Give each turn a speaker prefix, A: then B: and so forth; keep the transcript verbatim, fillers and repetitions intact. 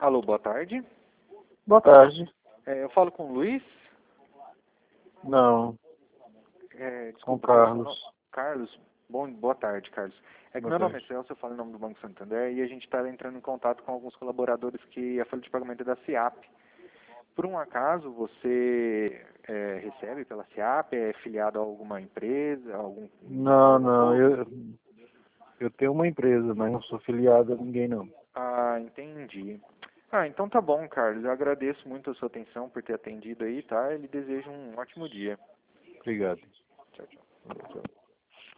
A: Alô, boa tarde.
B: Boa tarde.
A: É, eu falo com o Luiz?
B: Não,
A: É,
B: com
A: desculpa,
B: Carlos.
A: não- Carlos? Bom, boa tarde, Carlos. É que
B: Boa
A: meu nome é
B: tarde.
A: Celso, eu falo em nome do Banco Santander e a gente está entrando em contato com alguns colaboradores que a folha de pagamento é da SIAP. Por um acaso, você é, recebe pela SIAP, é filiado a alguma empresa, a algum...
B: Não,
A: algum
B: não,
A: clube?
B: eu, eu tenho uma empresa, mas não sou filiado a ninguém, não.
A: Ah, entendi. Ah, então tá bom, Carlos. Eu agradeço muito a sua atenção por ter atendido aí, tá? E lhe desejo um ótimo dia.
B: Obrigado.
A: Tchau, tchau.
B: Tchau.